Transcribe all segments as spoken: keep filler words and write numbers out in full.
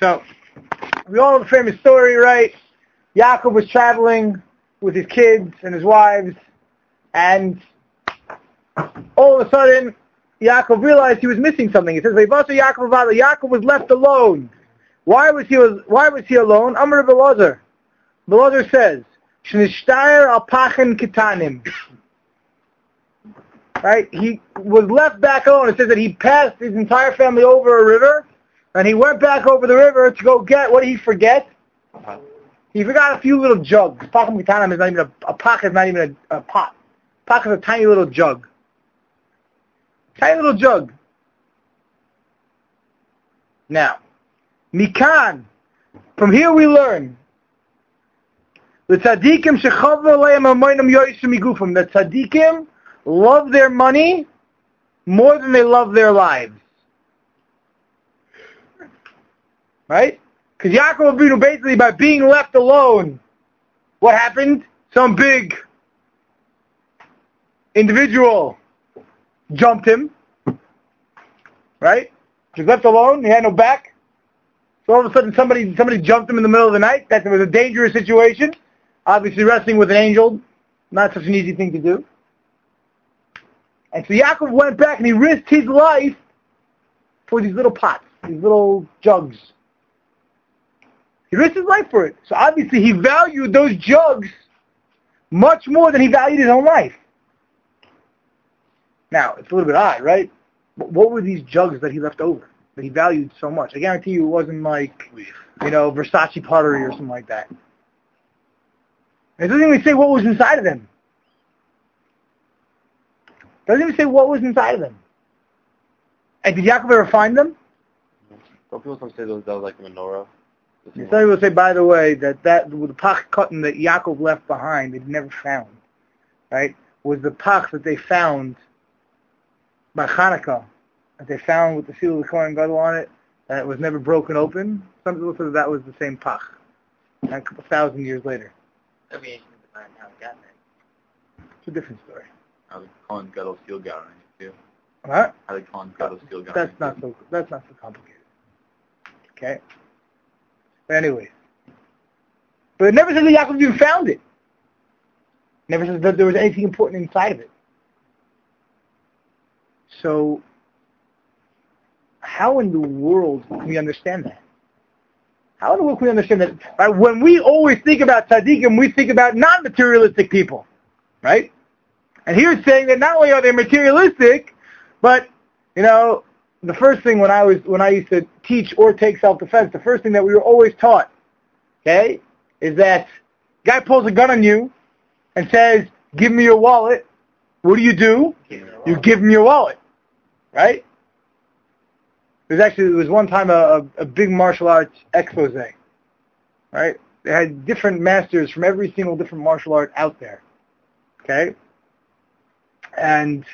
So, we all know the famous story, right? Yaakov was traveling with his kids and his wives, and all of a sudden, Yaakov realized he was missing something. It says, "Vayvasa Yaakov avada." Yaakov was left alone. Why was he Why was he alone? Amar Belazar. Belazar says, "Shnishtayer al pachen kitanim." Right? He was left back alone. It says that he passed his entire family over a river, and he went back over the river to go get, what did he forget? He forgot a few little jugs. Pachem kitanim is not even a, a pach is not even a, a pot. Pach is a tiny little jug. Tiny little jug. Now, Mikan, from here we learn the tzaddikim shechavu aleim amoinam yoysu migufim. The tzaddikim love their money more than they love their lives. Right? Because Yaakov Avinu, basically, by being left alone, what happened? Some big individual jumped him. Right? He was left alone. He had no back. So all of a sudden, somebody somebody jumped him in the middle of the night. That was a dangerous situation. Obviously, wrestling with an angel, not such an easy thing to do. And so Yaakov went back and he risked his life for these little pots, these little jugs. He risked his life for it. So obviously he valued those jugs much more than he valued his own life. Now, it's a little bit odd, right? But what were these jugs that he left over, that he valued so much? I guarantee you it wasn't like, you know, Versace pottery or something like that. It doesn't even say what was inside of them. Doesn't even say what was inside of them. And did Yaakov ever find them? Some people some say that was like a menorah. Some people say, by the way, that that with the pach cotton that Yaakov left behind, that he never found, right, was the pach that they found by Hanukkah, that they found with the seal of the Kohen Gadol on it, and it was never broken open. Some people say that, that was the same pach, a couple thousand years later. I mean, how it got there. It's a different story. How the Kohen Gadol seal got on it too. What? How the Kohen Gadol seal got That's on not it so. That's not so complicated. Okay. But anyways, but it never says that Yaakov even found it. Never says that there was anything important inside of it. So, how in the world can we understand that? How in the world can we understand that? Right? When we always think about tzaddikim, we think about non-materialistic people, right? And here it's saying that not only are they materialistic, but, you know, the first thing when I was when I used to teach or take self-defense, the first thing that we were always taught, okay, is that guy pulls a gun on you and says, "Give me your wallet." What do you do? You give him your wallet, right? There's actually there was one time a, a, a big martial arts expose, right? They had different masters from every single different martial art out there, okay, and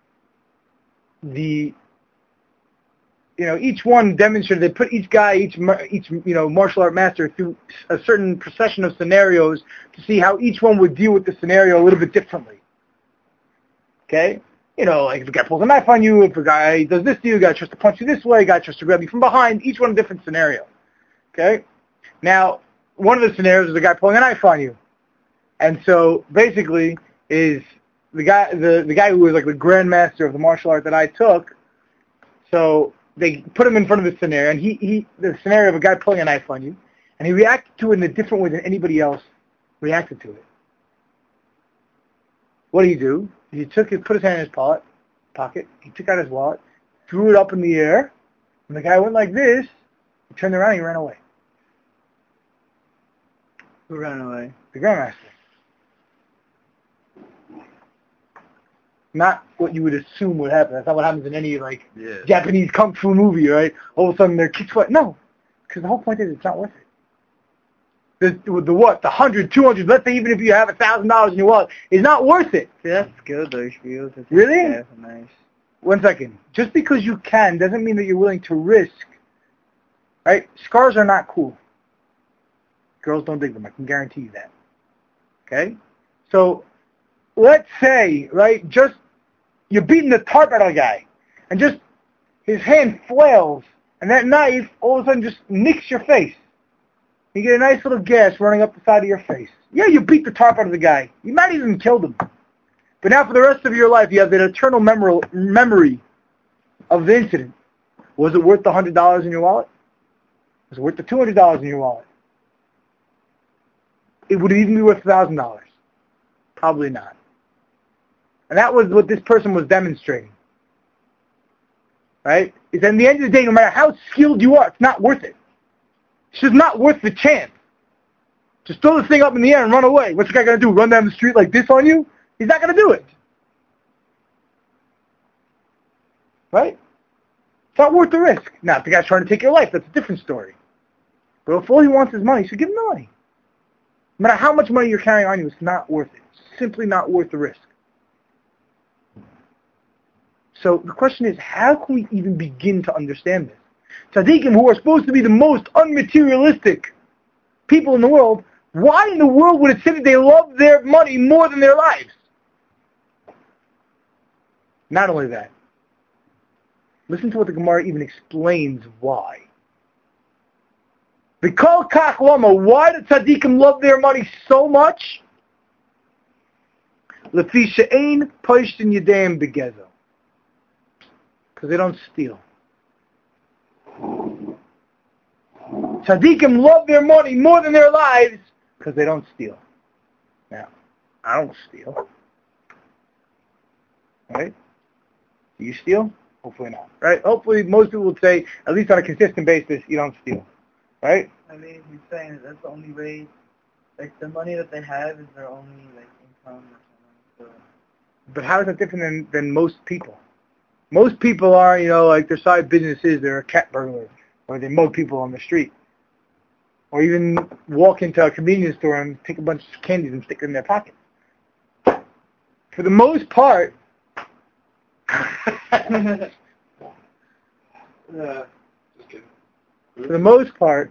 the you know, each one demonstrated, they put each guy, each, each you know, martial art master through a certain procession of scenarios to see how each one would deal with the scenario a little bit differently. Okay? You know, like if a guy pulls a knife on you, if a guy does this to you, a guy tries to punch you this way, a guy tries to grab you from behind, each one a different scenario. Okay? Now, one of the scenarios is a guy pulling a knife on you. And so, basically, is the guy, the, the guy who was like the grandmaster of the martial art that I took, so they put him in front of the scenario, and he, he, the scenario of a guy pulling a knife on you, and he reacted to it in a different way than anybody else reacted to it. What did he do? He took it, put his hand in his pocket, pocket, he took out his wallet, threw it up in the air, and the guy went like this, he turned around and he ran away. Who ran away? The grandmaster. Not what you would assume would happen. That's not what happens in any, like, yeah. Japanese kung fu movie, right? All of a sudden they're kicked sweat. No. Because the whole point is it's not worth it. The, the what? The hundred, two hundred, let's say even if you have a thousand dollars in your wallet, it's not worth it. See, that's good, though, Spiel. Really? Yeah, nice. One second. Just because you can doesn't mean that you're willing to risk, right? Scars are not cool. Girls don't dig them. I can guarantee you that. Okay? So, let's say, right, just you're beating the tarp out of a guy, and just his hand flails, and that knife all of a sudden just nicks your face. You get a nice little gash running up the side of your face. Yeah, you beat the tarp out of the guy. You might even killed him. But now for the rest of your life, you have that eternal memor- memory of the incident. Was it worth the one hundred dollars in your wallet? Was it worth the two hundred dollars in your wallet? It would even be worth one thousand dollars. Probably not. And that was what this person was demonstrating. Right? Is that in the end of the day, no matter how skilled you are, it's not worth it. It's just not worth the chance. Just throw this thing up in the air and run away. What's the guy going to do? Run down the street like this on you? He's not going to do it. Right? It's not worth the risk. Now, if the guy's trying to take your life, that's a different story. But if all he wants is money, you should give him the money. No matter how much money you're carrying on you, it's not worth it. It's simply not worth the risk. So the question is, how can we even begin to understand this? Tzaddikim, who are supposed to be the most unmaterialistic people in the world, why in the world would it say that they love their money more than their lives? Not only that, listen to what the Gemara even explains why. The Kol Kach Lama, why do tzaddikim love their money so much? Lefi she'ein poishtin yedayim begezo. Because they don't steal. Tzaddikim love their money more than their lives because they don't steal. Now, I don't steal. Right? Do you steal? Hopefully not. Right? Hopefully most people would say, at least on a consistent basis, you don't steal. Right? I mean, he's saying that that's the only way, like, the money that they have is their only, like, income or something. So. But how is that different than, than most people? Most people are, you know, like their side business is they're a cat burglar, or they mow people on the street. Or even walk into a convenience store and take a bunch of candies and stick them in their pocket. For the most part, Yeah, just kidding. for the most part,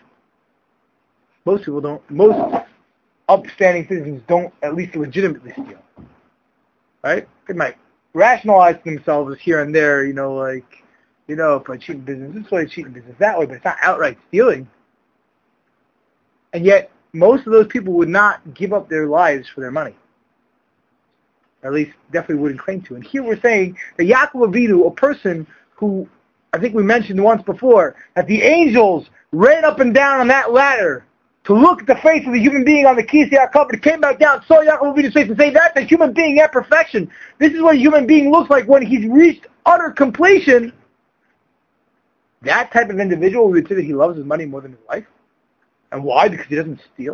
most people don't, most upstanding citizens don't at least legitimately steal. Right? They might rationalize to themselves here and there, you know, like, you know, if I cheat in business this way, I cheat in business that way, but it's not outright stealing. And yet, most of those people would not give up their lives for their money. Or at least, definitely wouldn't claim to. And here we're saying that Yaakov Avinu, a person who, I think we mentioned once before, that the angels ran up and down on that ladder to look at the face of the human being on the Kisei HaKavod, it came back down, saw Yaakov Avinu's face and say, that's a human being at perfection. This is what a human being looks like when he's reached utter completion. That type of individual would say that he loves his money more than his life. And why? Because he doesn't steal?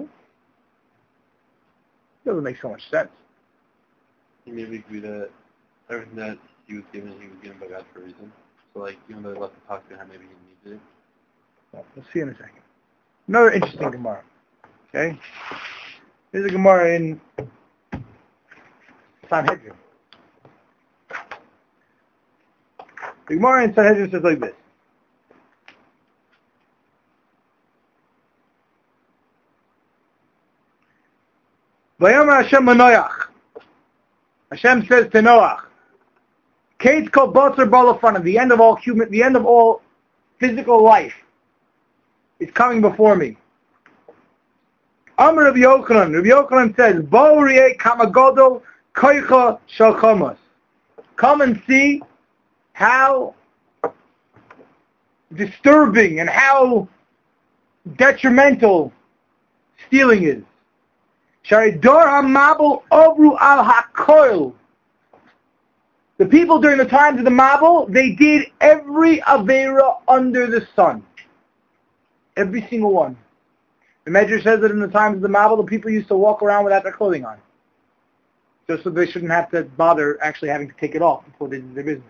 It doesn't make so much sense. He maybe agree that everything that he was given, he was given by God for a reason. So, like, even though he left the pocket behind, maybe he needed it. Well, we'll see in a second. Another interesting Gemara. Okay? Here's a Gemara in Sanhedrin. The Gemara in Sanhedrin says like this. Vayomer Hashem Manoach. Hashem says to Noach, Kate kol botzer balafana, the end of all human, the end of all physical life is coming before me. Amar Rabbi Yochanan. Rabbi Yochanan says, Bo ri'eh kama godol koicha shel chomas. Come and see how disturbing and how detrimental stealing is. Sharidor HaMabel Ovru Al HaKoil. The people during the times of the Mabel, they did every Avera under the sun. Every single one. The Medrash says that in the times of the Mabel, the people used to walk around without their clothing on. Just so they shouldn't have to bother actually having to take it off before they did their business.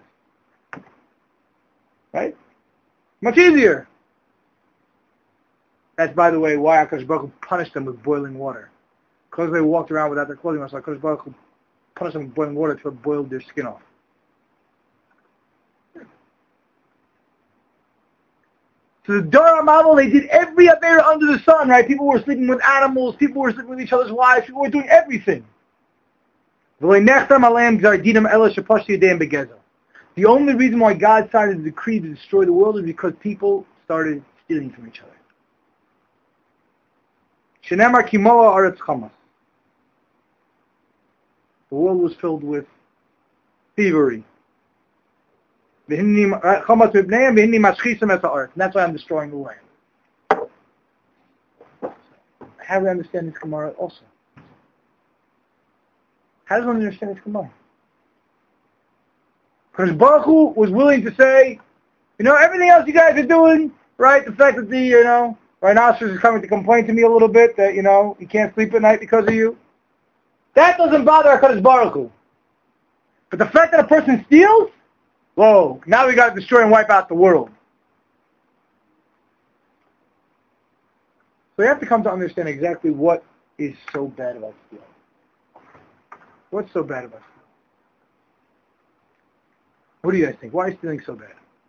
Right? Much easier. That's, by the way, why HaKadosh Baruch Hu punished them with boiling water. Because they walked around without their clothing on, so HaKadosh Baruch Hu punished them with boiling water until it boiled their skin off. So the Dor HaMabel, they did every Avera under the sun, right? People were sleeping with animals, people were sleeping with each other's wives, people were doing everything. The only reason why God started to decree to destroy the world is because people started stealing from each other. Shenemar kimoa aretz chamas. The world was filled with thievery. And that's why I'm destroying the land. How do we understand this Gemara also? How does one understand this Gemara? Because Baruch Hu was willing to say, you know, everything else you guys are doing, right? The fact that the, you know, rhinoceros is coming to complain to me a little bit that, you know, he can't sleep at night because of you. That doesn't bother HaKadosh Baruch Hu. But the fact that a person steals, whoa, now we got to destroy and wipe out the world. So you have to come to understand exactly what is so bad about stealing. What's so bad about stealing? What do you guys think? Why is stealing so bad?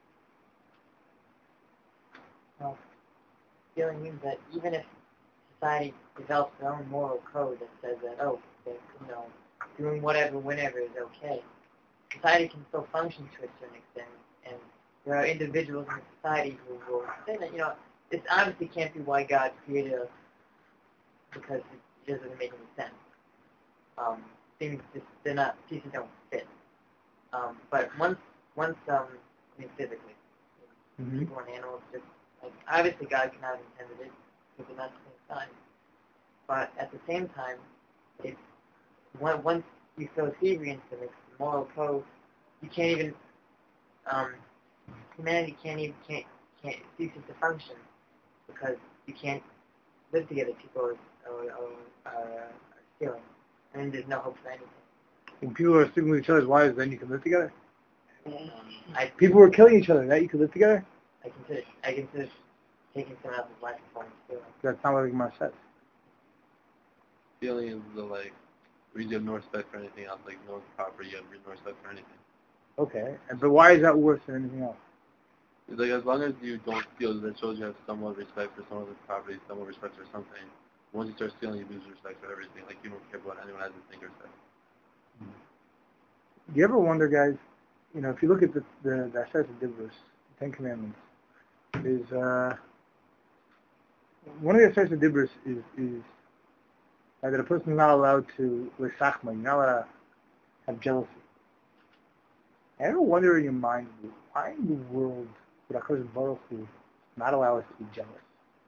Well, stealing means that even if society develops their own moral code that says that, oh, that, you know, doing whatever, whenever is okay, society can still function to a certain extent, and there are individuals in society who will say that, you know, this obviously can't be why God created us, because it doesn't make any sense. Um, things just, they're not, pieces don't fit. Um, but once, once, um, I mean, physically, Mm-hmm. people and animals just, like, obviously God could not have intended it, because they're not the same time. But at the same time, it's, once you throw thievery into the mix, the moral code, you can't even, um, humanity can't even, can't, can't, ceases to function, because you can't live together. People are, are, are, are stealing, and there's no hope for anything. When people are sleeping with each other, why is then you can live together? Um, I, People were killing each other, that you can live together? I consider, I consider taking someone else's life before I'm stealing. That's not what the Gemara says. Stealing is the, like, where you have no respect for anything else, like no property, you have no respect for anything. Okay, and but why is that worse than anything else? It's like, as long as you don't steal, that shows you have somewhat respect for someone else's property, somewhat respect for something. Once you start stealing, you lose respect for everything. Like, you don't care about anyone has a thing or say. Do you ever wonder, guys, you know, if you look at the the, the Aseret Dibros, the Ten Commandments, is, uh, one of the Aseret Dibros is, is uh, that a person is not allowed to, l'sachma, you're not allowed to have jealousy. I ever wonder in your mind, why in the world would HaKadosh Baruch Hu not allow us to be jealous?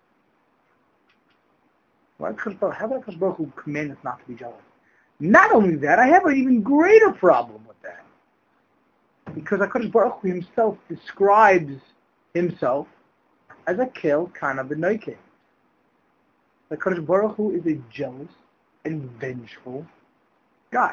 Why HaKadosh Baruch, how would HaKadosh Baruch Hu command us not to be jealous? Not only that, I have an even greater problem with that. Because HaKadosh Baruch Hu himself describes himself as a kel kana b'noikeh. HaKadosh Baruch Hu is a jealous and vengeful God.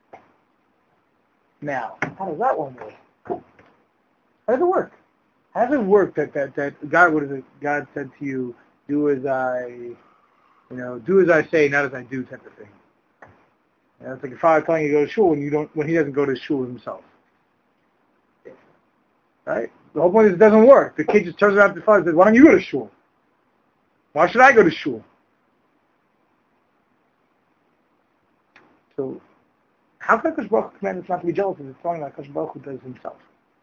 Now, how does that one work? How does it work? How does it work that, that, that God, what is it, God said to you, do as I, you know, do as I say, not as I do type of thing. You know, it's like your father telling you to go to shul when you don't, when he doesn't go to shul himself. Right? The whole point is it doesn't work. The kid just turns around to the father and says, why don't you go to shul? Why should I go to shul? So, how can HaKadosh Baruch Hu command us not to be jealous if it's something like HaKadosh Baruch Hu does himself?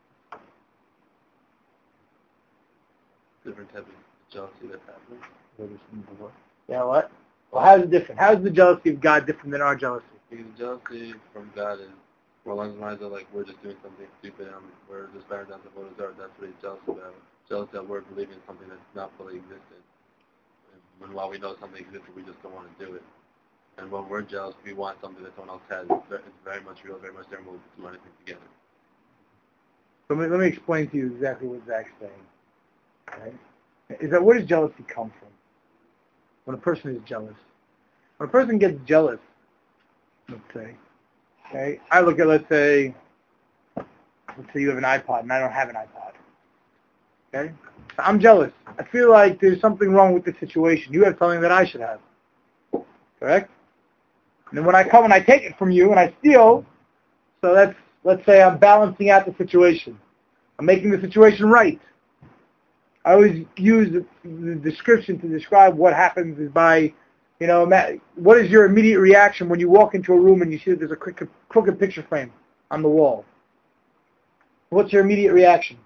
Different type of jealousy that's happening. Yeah, what? Well, how is it different? How is the jealousy of God different than our jealousy? Because jealousy from God is, well, along the lines of, like, we're just doing something stupid and we're just bearing down to what is ours. That's what he's jealous about. Jealous that we're believing in something that's not fully existed. And while we know something existed, we just don't want to do it. And when we're jealous, we want something that someone else has. It's very much real, very much there, and we'll do anything together. So let me, let me explain to you exactly what Zach's saying. Right? Is that where does jealousy come from? When a person is jealous. When a person gets jealous, let's say, okay, I look at, let's say, let's say you have an iPod and I don't have an iPod. Okay? So I'm jealous. I feel like there's something wrong with the situation. You have something that I should have. Correct? And then when I come and I take it from you and I steal, so that's, let's say I'm balancing out the situation. I'm making the situation right. I always use the, the description to describe what happens is by, you know, what is your immediate reaction when you walk into a room and you see that there's a crooked, crooked picture frame on the wall? What's your immediate reaction?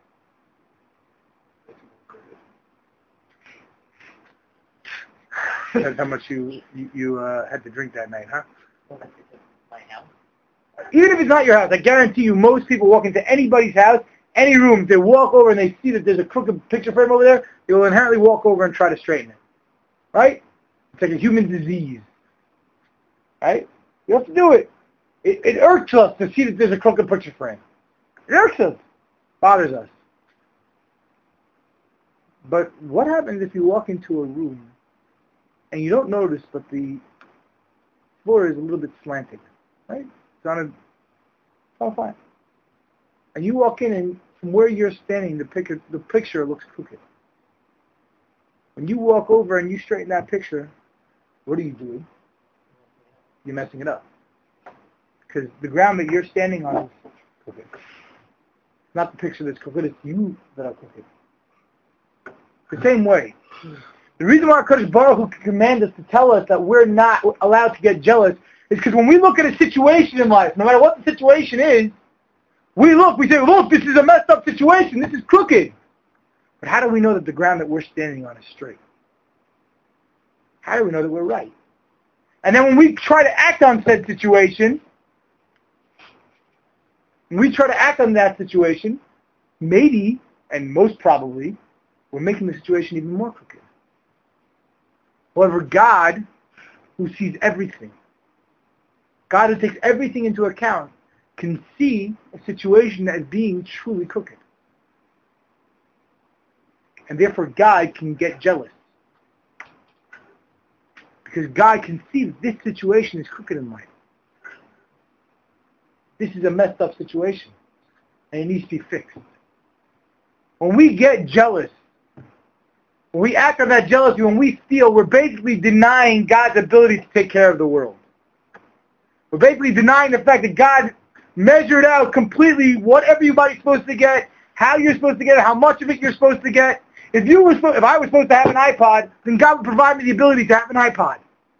That's how much you you, you uh, had to drink that night, huh? Well, that's because my house. Even if it's not your house, I guarantee you most people walk into anybody's house, any room, if they walk over and they see that there's a crooked picture frame over there, they will inherently walk over and try to straighten it. Right? It's like a human disease. Right? You have to do it. It, it irks us to see that there's a crooked picture frame. It irks us. Bothers us. But what happens if you walk into a room and you don't notice, but the floor is a little bit slanted, right? It's on a, it's all fine. And you walk in, and from where you're standing, the picture, the picture looks crooked. When you walk over and you straighten that picture, what are you doing? You're messing it up. Because the ground that you're standing on is crooked. It's not the picture that's crooked, it's you that are crooked. The same way. The reason why HaKadosh Baruch Hu can command us to tell us that we're not allowed to get jealous is because when we look at a situation in life, no matter what the situation is, we look, we say, look, this is a messed up situation, this is crooked. But how do we know that the ground that we're standing on is straight? How do we know that we're right? And then when we try to act on said situation, when we try to act on that situation, maybe, and most probably, we're making the situation even more crooked. However, God, who sees everything, God who takes everything into account, can see a situation as being truly crooked. And therefore God can get jealous. Because God can see that this situation is crooked in life. This is a messed up situation. And it needs to be fixed. When we get jealous, when we act on that jealousy, when we steal, we're basically denying God's ability to take care of the world. We're basically denying the fact that God measured out completely what everybody's supposed to get, how you're supposed to get it, how much of it you're supposed to get. If you were supposed, if I was supposed to have an iPod, then God would provide me the ability to have an iPod.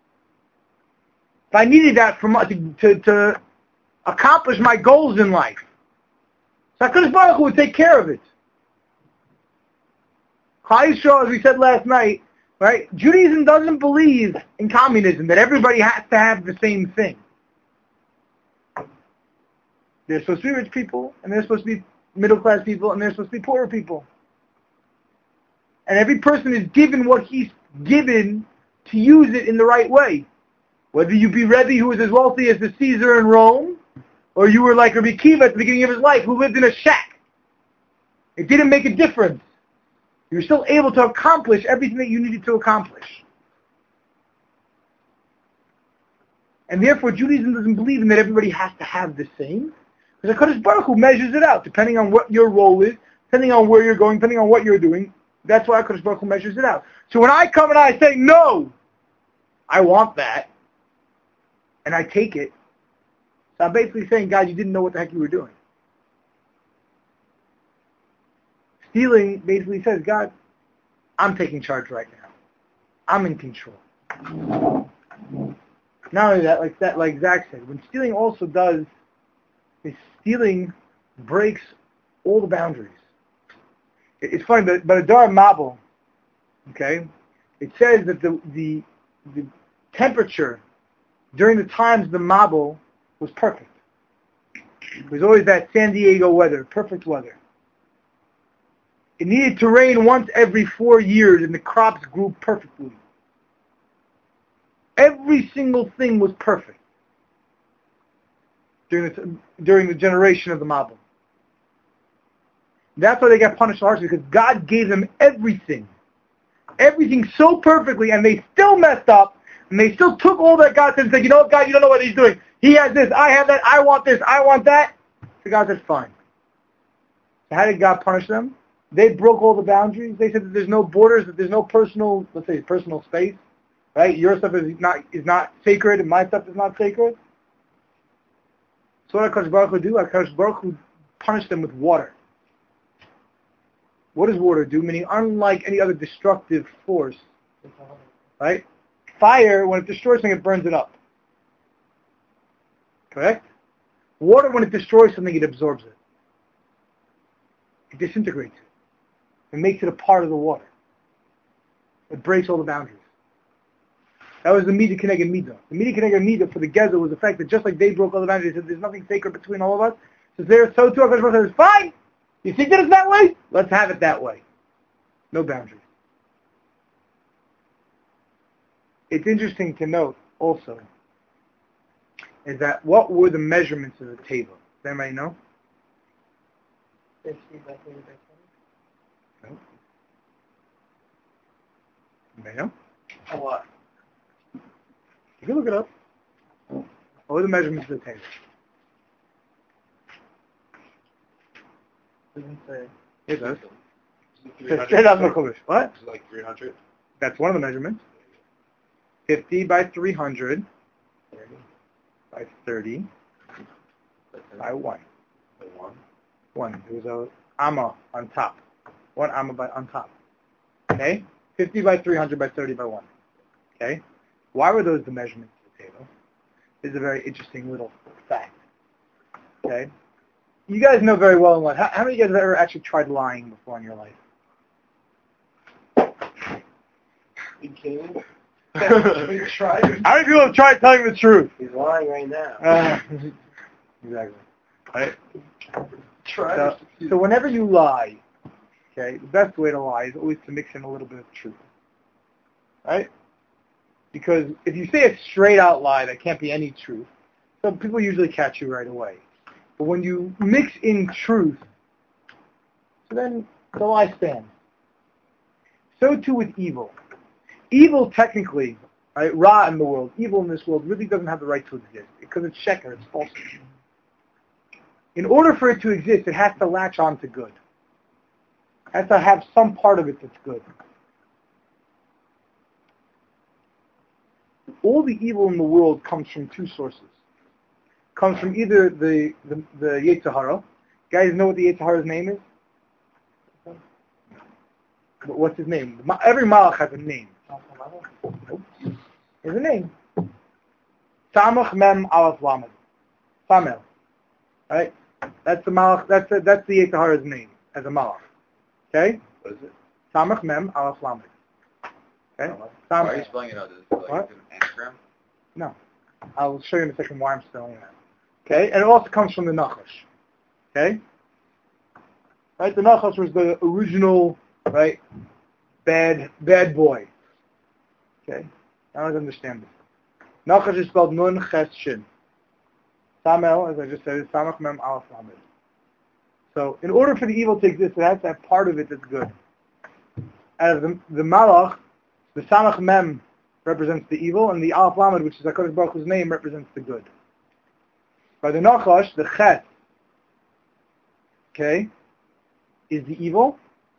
If I needed that for my, to, to, to accomplish my goals in life, so HaKadosh Baruch Hu would take care of it. Klal Yisrael, as we said last night, right? Judaism doesn't believe in communism, that everybody has to have the same thing. There's supposed to be rich people, and there's supposed to be middle-class people, and there's supposed to be poorer people. And every person is given what he's given to use it in the right way. Whether you be Rebbe, who was as wealthy as the Caesar in Rome, or you were like Rabbi Kiva at the beginning of his life, who lived in a shack. It didn't make a difference. You were still able to accomplish everything that you needed to accomplish. And therefore, Judaism doesn't believe in that everybody has to have the same. Because HaKadosh Baruch Hu measures it out, depending on what your role is, depending on where you're going, depending on what you're doing. That's why HaKadosh Baruch Hu measures it out. So when I come and I say, no, I want that, and I take it, so I'm basically saying, God, you didn't know what the heck you were doing. Stealing basically says, God, I'm taking charge right now. I'm in control. Not only that, like that, like Zach said, when stealing also does is stealing breaks all the boundaries. It's funny, but but a Dar Mabel, okay, it says that the the the temperature during the times of the Mabel was perfect. It was always that San Diego weather, perfect weather. It needed to rain once every four years, and the crops grew perfectly. Every single thing was perfect during the, during the generation of the Mabul. That's why they got punished so harshly, because God gave them everything. Everything so perfectly, and they still messed up, and they still took all that God said and said, you know what, God, you don't know what he's doing. He has this, I have that, I want this, I want that. So God said, fine. So how did God punish them? They broke all the boundaries. They said that there's no borders, that there's no personal, let's say, personal space. Right? Your stuff is not is not sacred, and my stuff is not sacred. So what HaKadosh Baruch Hu do? HaKadosh Baruch Hu punished them with water. What does water do? Meaning, unlike any other destructive force, right? Fire, when it destroys something, it burns it up. Correct? Water, when it destroys something, it absorbs it. It disintegrates it. It makes it a part of the water. It breaks all the boundaries. That was the Midah Keneged Midah. The Midah Keneged Midah for the Gezer was the fact that just like they broke all the boundaries, they said there's nothing sacred between all of us. So there, so too, HaKadosh Baruch Hu says, fine. You think that it's that way? Let's have it that way. No boundaries. It's interesting to note also is that what were the measurements of the table? Does anybody know? fifty by thirty by twenty. No. Anybody know? A lot. You can look it up. What were the measurements of the table? Doesn't say. It does. three hundred. Straight out of the Chumash. What? It's like three hundred. That's one of the measurements. fifty by three hundred by thirty by one. By one. One. There was a amma on top. One amma by on top. Okay? fifty by three hundred by thirty by one. Okay? Why were those the measurements of the table? This is a very interesting little fact. Okay? You guys know very well in life. How, how many of you guys have ever actually tried lying before in your life? You kidding? We tried. How many people have tried telling the truth? He's lying right now. Uh, exactly. Right? Tried. So, so whenever you lie, okay, the best way to lie is always to mix in a little bit of truth. Right? Because if you say a straight out lie, that can't be any truth. So people usually catch you right away. But when you mix in truth, so then the lie stands. So too with evil. Evil technically, right, Ra in the world, evil in this world really doesn't have the right to exist because it's sheker, it's false. In order for it to exist, it has to latch on to good. It has to have some part of it that's good. All the evil in the world comes from two sources. Comes from either the the, the Yetzer Hara. Guys know what the Yetzer Hara's name is? What's his name? Every Malach has a name. Nope. There's a name. Samach Mem Aleph Lamed. Samel. Right? That's the Malach. That's the, that's the Yetzer Hara's name as a Malach. Okay? What is it? Samach Mem Aleph Lamed. Okay? Why are you spelling it out? Is it like What? an anagram? No. I'll show you in a second why I'm spelling that. Okay? And it also comes from the Nachash. Okay? Right? The Nachash was the original, right, bad bad boy. Okay? Now let's understand this. Nachash is spelled Nun Ches Shin. Samel, as I just said, is Samach Mem Aleph Lamed. So, in order for the evil to exist, it has to have part of it that's good. Out of the, the Malach, the Samach Mem represents the evil, and the Aleph Lamed, which is HaKadosh Baruch Hu's name, represents the good. By the Nachash, the Chet, okay, is the evil.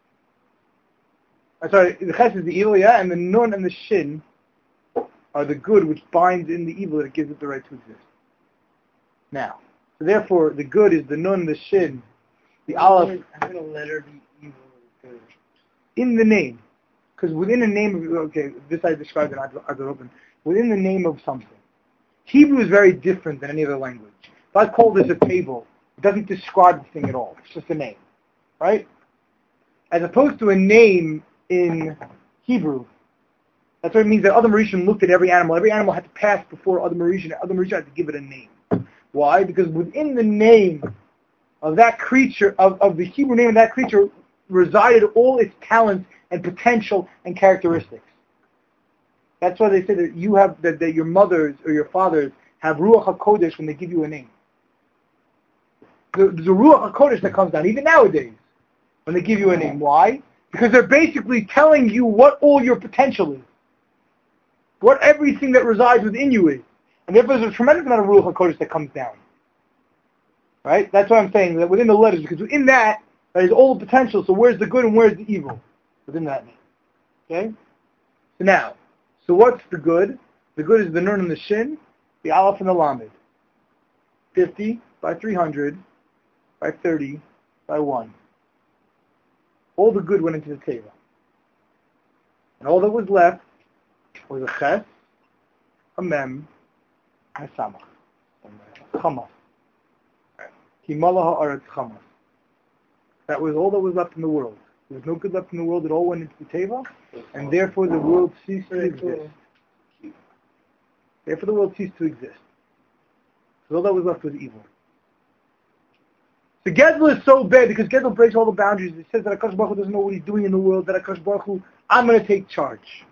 I'm sorry, the Chet is the evil, yeah, and the Nun and the Shin are the good, which binds in the evil that gives it the right to exist. Now, so therefore, the good is the Nun, the Shin, the Aleph. I'm going to let her be evil or good. In the name. Because within a name of, okay, this I described in Ad Open, within the name of something. Hebrew is very different than any other language. If I call this a table, it doesn't describe the thing at all. It's just a name. Right? As opposed to a name in Hebrew. That's what it means that Adam Rishon looked at every animal. Every animal had to pass before Adam Rishon. Adam Rishon had to give it a name. Why? Because within the name of that creature, of, of the Hebrew name of that creature, resided all its talents and potential and characteristics. That's why they say that you have that, that your mothers or your fathers have Ruach HaKodesh when they give you a name. The, the Ruach HaKodesh that comes down, even nowadays, when they give you a name. Why? Because they're basically telling you what all your potential is. What everything that resides within you is. And therefore there's a tremendous amount of Ruach HaKodesh that comes down. Right? That's what I'm saying, that within the letters, because within that, there is all the potential, so where's the good and where's the evil? Within that name. Okay? So now, so what's the good? The good is the Nun and the Shin, the Aleph and the Lamed. fifty by three hundred by thirty by one. All the good went into the table. And all that was left was a Ches, a Mem, and a Samach. Chamas. Ki malaha haaretz chamas. That was all that was left in the world. There was no good left in the world. It all went into the teva, and therefore the world ceased to exist. Therefore the world ceased to exist. So all that was left was evil. The Gezel is so bad because Gezel breaks all the boundaries. It says that HaKadosh Baruch Hu doesn't know what he's doing in the world, that HaKadosh Baruch Hu, I'm going to take charge.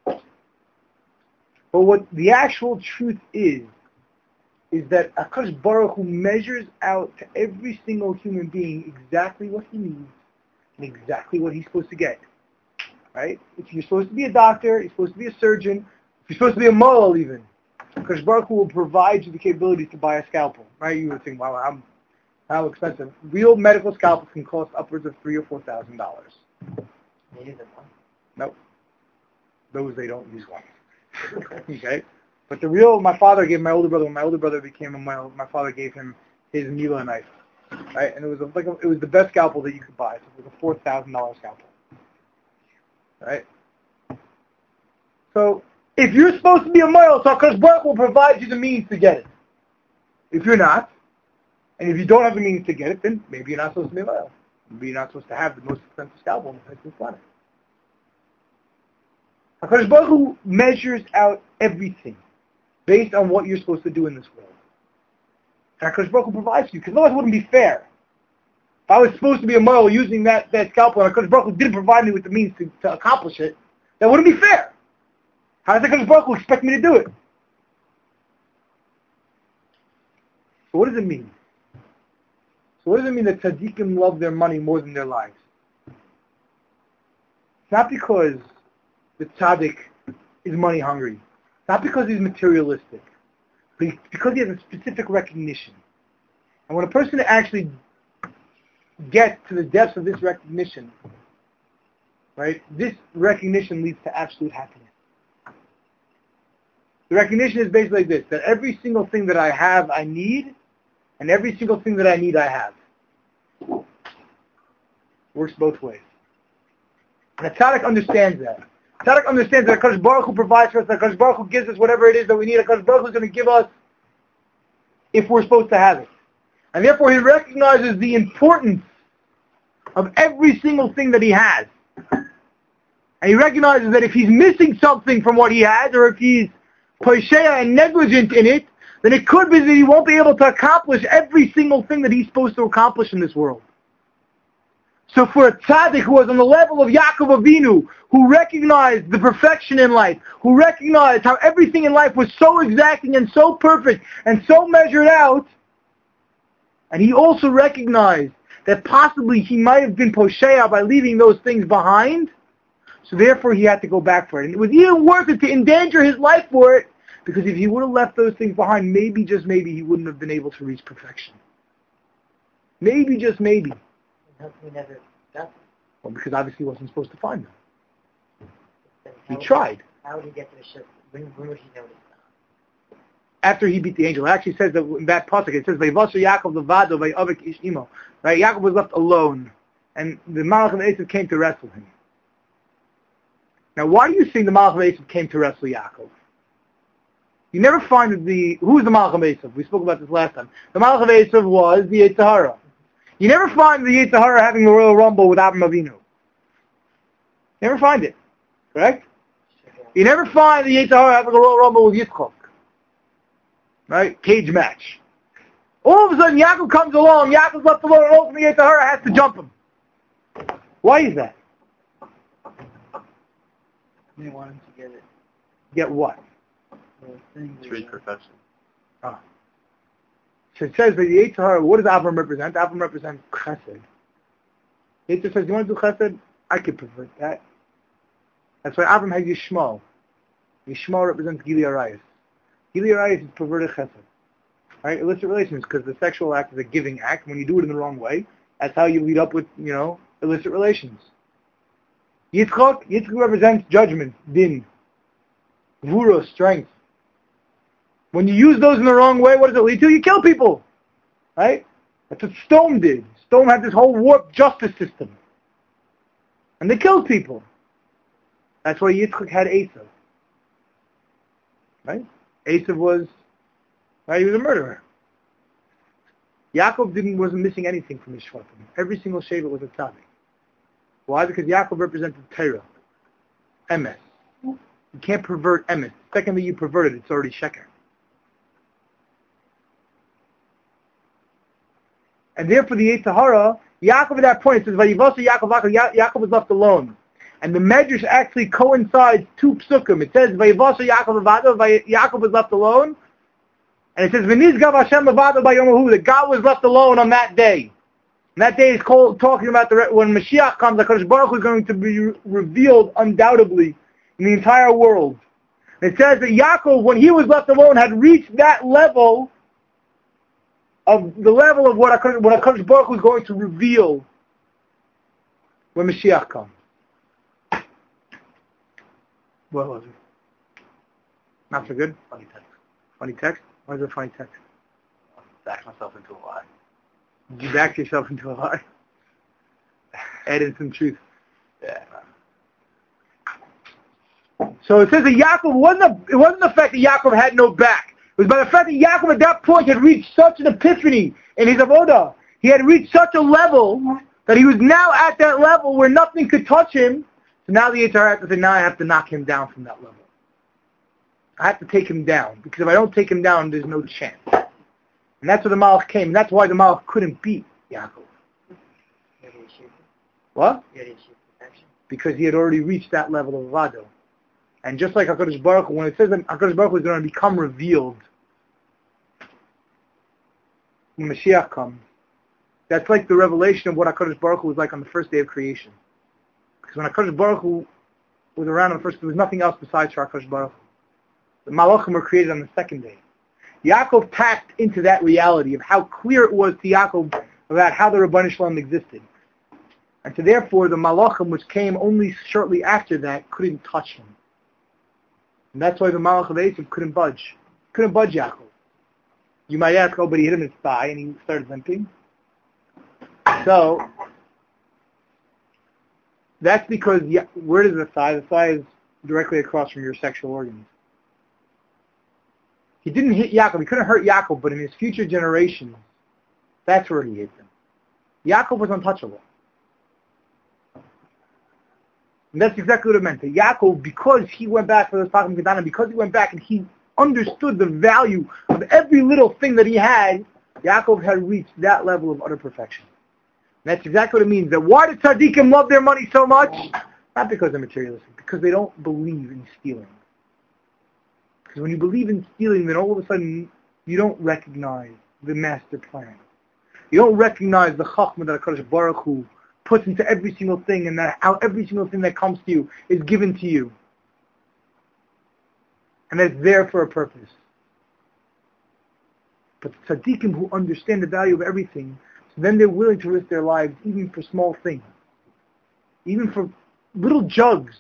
But what the actual truth is, is that HaKadosh Baruch Hu measures out to every single human being exactly what he needs and exactly what he's supposed to get. Right? If you're supposed to be a doctor, you're supposed to be a surgeon, if you're supposed to be a moral even, HaKadosh Baruch Hu will provide you the capability to buy a scalpel. Right? You would think, wow, I'm, how expensive. Real medical scalpels can cost upwards of three or four thousand dollars. Maybe the one. Nope. Those they don't use one. Okay? But the real, my father gave my older brother, when my older brother became a male, my father gave him his Mila knife. Right? And it was a, like a, it was the best scalpel that you could buy. So it was a four thousand dollars scalpel. Right? So, if you're supposed to be a male, so HaKadosh Baruch Hu will provide you the means to get it. If you're not, and if you don't have the means to get it, then maybe you're not supposed to be a male. Maybe you're not supposed to have the most expensive scalpel on the face of the planet. HaKadosh Baruch Hu measures out everything based on what you're supposed to do in this world. And HaKadosh Baruch Hu provides for you, because otherwise it wouldn't be fair. If I was supposed to be a male using that, that scalpel, and HaKadosh Baruch Hu didn't provide me with the means to, to accomplish it, that wouldn't be fair. How does HaKadosh Baruch Hu expect me to do it? So what does it mean? So what does it mean that tzaddikim love their money more than their lives? It's not because the tzaddik is money hungry. It's not because he's materialistic. But it's because he has a specific recognition. And when a person actually gets to the depths of this recognition, right, this recognition leads to absolute happiness. The recognition is basically like this, that every single thing that I have, I need, and every single thing that I need, I have. Works both ways. And a tzaddik understands that. A tzaddik understands that HaKadosh Baruch Hu provides for us, that HaKadosh Baruch Hu gives us whatever it is that we need. HaKadosh Baruch Hu is going to give us if we're supposed to have it. And therefore he recognizes the importance of every single thing that he has. And he recognizes that if he's missing something from what he has, or if he's poisheya and negligent in it, then it could be that he won't be able to accomplish every single thing that he's supposed to accomplish in this world. So for a tzaddik who was on the level of Yaakov Avinu, who recognized the perfection in life, who recognized how everything in life was so exacting and so perfect and so measured out, and he also recognized that possibly he might have been posheya by leaving those things behind, so therefore he had to go back for it. And it was even worth it to endanger his life for it, because if he would have left those things behind, maybe, just maybe, he wouldn't have been able to reach perfection. Maybe, just maybe. How come we never got them? Well, because obviously he wasn't supposed to find them. Then He how- tried. How would he get to the ship? When, when would he notice that? After he beat the angel. It actually says that in that pasuk, it says, Vayvasher Yaakov levado vayavik ish imo. Right? Yaakov was left alone, and the Malach of Esav came to wrestle him. Now, why do you think the Malach of Esav came to wrestle Yaakov? You never find that the... Who is the Malach of Esav? We spoke about this last time. The Malach of Esav was the Yetzer Hara. You never find the Yetzer Hara having a Royal Rumble with Avraham Avinu. Never find it. Correct? You never find the Yetzer Hara having a Royal Rumble with Yitzchak. Right? Cage match. All of a sudden, Yaakov comes along, Yaakov's left alone, and ultimately Yetzer Hara has to jump him. Why is that? They want him to get it. Get what? The thing To reach perfection. Oh. So it says that the Yetzer Hara, what does Avram represent? Avram represents chesed. Yetzer says, you want to do chesed? I could pervert that. That's why Avram has Yishmael. Yishmael represents Gili Arayis. Gili Arayis is perverted chesed. Right? Illicit relations, because the sexual act is a giving act. When you do it in the wrong way, that's how you lead up with, you know, illicit relations. Yitzchak, Yitzchak represents judgment, din. Vura, strength. When you use those in the wrong way, what does it lead to? You kill people. Right? That's what Stone did. Stone had this whole warped justice system. And they killed people. That's why Yitzchak had Esav. Right? Esav was, right, he was a murderer. Yaakov didn't wasn't missing anything from his shvatim. Every single shevet was a tzaddik. Why? Because Yaakov represented Torah, emes. You can't pervert emes. The second that you pervert it, it's already sheker. And therefore, the Yetzer Hara, Yaakov at that point, it says, "Vayivasa Yaakov, Yaakov, Yaakov was left alone." And the Medrash actually coincides two psukim. It says, "Vayivasa Yaakov Levado," Yaakov was left alone. And it says, "V'nizgav Hashem Levado b'yomahu," that God was left alone on that day. And that day is called, talking about the when Mashiach comes, HaKadosh Baruch Hu is going to be re- revealed undoubtedly in the entire world. And it says that Yaakov, when he was left alone, had reached that level of the level of what HaKadosh, what HaKadosh Baruch Hu is going to reveal when Mashiach comes. What was it? Not so good? Funny text. Funny text? What is a funny text? Back myself into a lie. Did you back yourself into a lie? Add in some truth. Yeah. So it says that Yaakov wasn't the, it wasn't the fact that Yaakov had no back. It was by the fact that Yaakov at that point had reached such an epiphany in his avodah. He had reached such a level that he was now at that level where nothing could touch him. So now the Yetzer Hara has to say, now I have to knock him down from that level. I have to take him down, because if I don't take him down, there's no chance. And that's where the Malach came, and that's why the Malach couldn't beat Yaakov. What? Because he had already reached that level of Vado. And just like HaKadosh Baruch Hu, when it says that HaKadosh Baruch Hu is going to become revealed when Mashiach comes, that's like the revelation of what HaKadosh Baruch Hu was like on the first day of creation. Because when HaKadosh Baruch Hu was around on the first, there was nothing else besides for HaKadosh Baruch Hu. The Malachim were created on the second day. Yaakov tapped into that reality of how clear it was to Yaakov about how the Rabbanei Shalom existed. And so therefore, the Malachim, which came only shortly after that, couldn't touch him. And that's why the Malach of Esav couldn't budge. Couldn't budge Yaakov. You might ask, oh, but he hit him in his thigh and he started limping. So, that's because, where is the thigh? The thigh is directly across from your sexual organs. He didn't hit Yaakov. He couldn't hurt Yaakov, but in his future generations, that's where he hit them. Yaakov was untouchable. And that's exactly what it meant. That Yaakov, because he went back for the Pachim Kedanim, because he went back and he understood the value of every little thing that he had, Yaakov had reached that level of utter perfection. And that's exactly what it means. That why do tzaddikim love their money so much? Not because they're materialistic, because they don't believe in stealing. Because when you believe in stealing, then all of a sudden you don't recognize the master plan. You don't recognize the chachma that HaKadosh Baruch Hu puts into every single thing, and that how every single thing that comes to you is given to you. And that it's there for a purpose. But the tzaddikim who understand the value of everything, so then they're willing to risk their lives even for small things. Even for little jugs.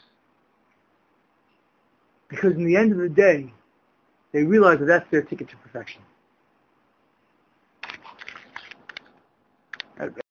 Because in the end of the day, they realize that that's their ticket to perfection.